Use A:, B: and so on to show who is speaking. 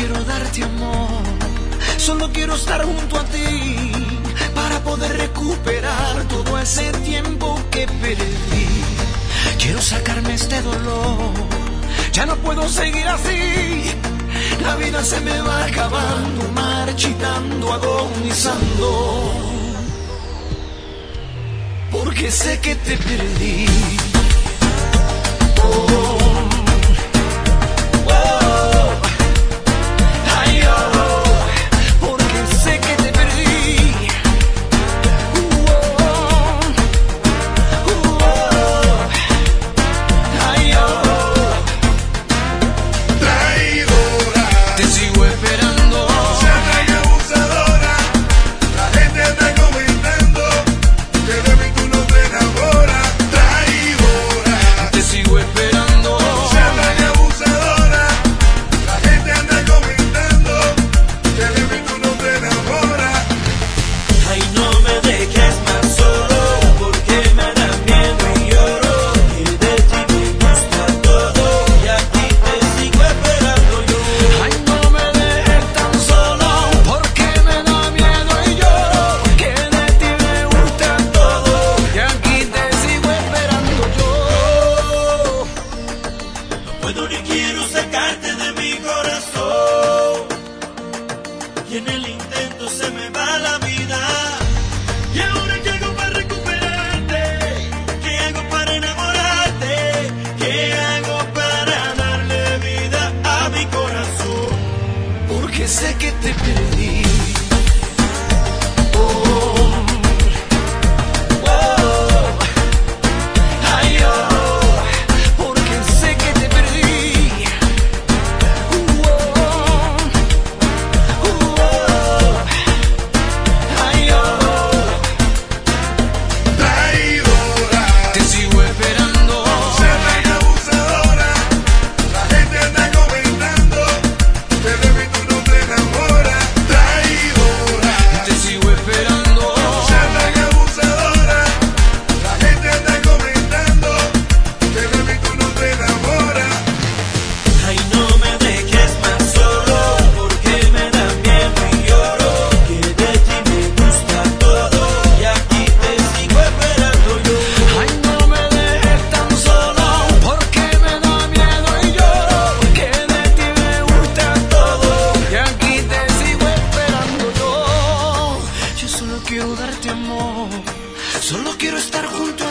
A: quiero darte amor, solo quiero estar junto a ti para poder recuperar todo ese tiempo que perdí. Quiero sacarme este dolor, ya no puedo seguir así. La vida se me va acabando, marchitando, agonizando, porque sé que te perdí. Oh.
B: Quiero sacarte de mi corazón y en el intento se me va la vida. ¿Y ahora qué hago para recuperarte? ¿Qué hago para enamorarte? ¿Qué hago para darle vida a mi corazón?
A: Porque sé que te perdí. Quiero darte amor, solo quiero estar junto